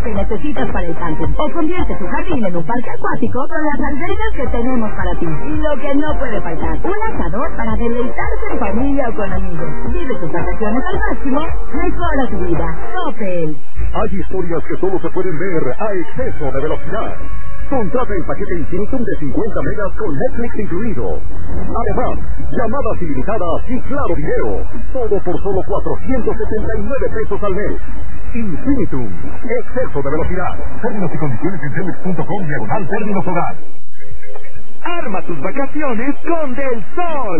que necesitas para el camping. O convierte tu jardín en un parque acuático con las albercas que tenemos para ti. Y lo que no puede faltar, un asador para deleitarse en familia o con amigos. Vive tus vacaciones al máximo, mejora tu vida. Coppel. Hay historias que solo se pueden ver a exceso de velocidad. Contrata el paquete Infinitum de 50 megas con Netflix incluido. Además, llamadas ilimitadas y claro video. Todo por solo 479 pesos al mes. Infinitum. Exceso de velocidad. Términos y condiciones en telmex.com/términos hogar. Arma tus vacaciones con Del Sol.